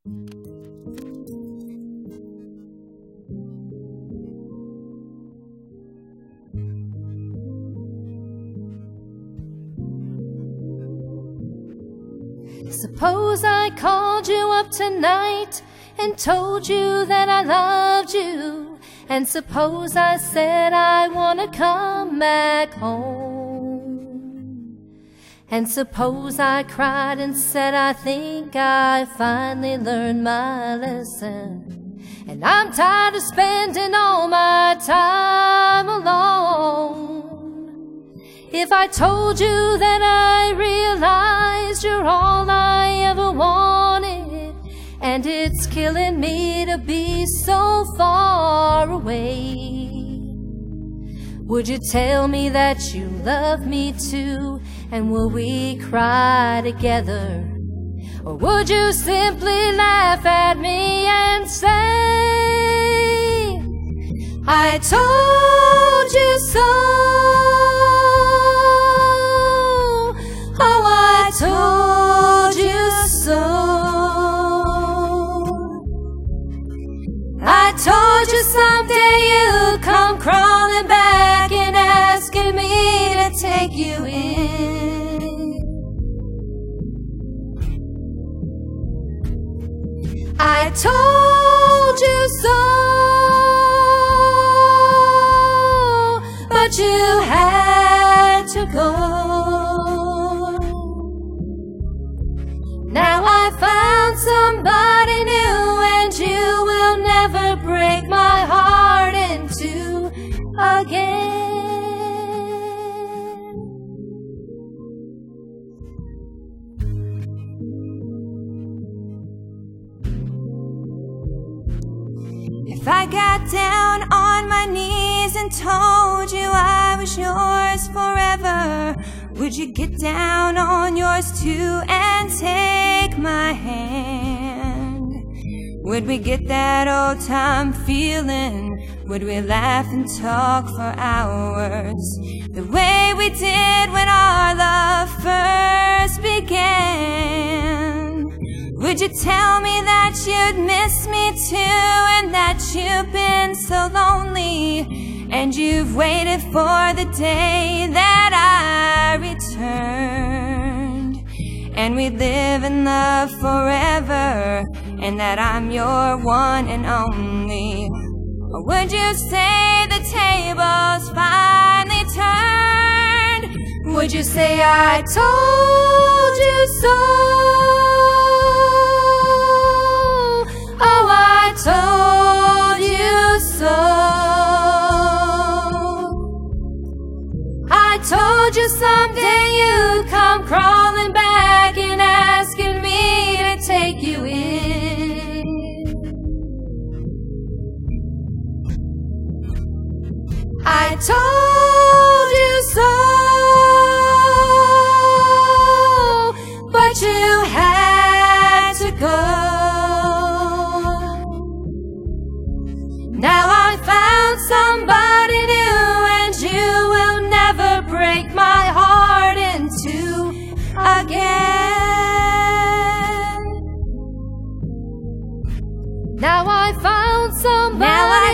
Suppose I called you up tonight and told you that I loved you, and suppose I said I wanna come back home, and suppose I cried and said I think I finally learned my lesson, and I'm tired of spending all my time alone. If I told you that I realized you're all I ever wanted, and it's killing me to be so far away, would you tell me that you love me too, and will we cry together? Or would you simply laugh at me and say, I told you so? Oh, I told you so. I told you someday you'd come crawling back and asking me to take you in. I told you so, but you had to go. Now I found somebody new, and you will never break my heart in two again. If I got down on my knees and told you I was yours forever, would you get down on yours too and take my hand? Would we get that old time feeling? Would we laugh and talk for hours, the way we did when our love first began? Would you tell me that you'd miss me too, and that you've been so lonely, and you've waited for the day that I returned, and we'd live in love forever, and that I'm your one and only? Or would you say the tables finally turned? Would you say I told you so? Oh, I told you so. I told you someday you'd come crawling back and asking me to take you in. I told you so, but you had to go. Now I found somebody new, and you will never break my heart in two again. Now I found somebody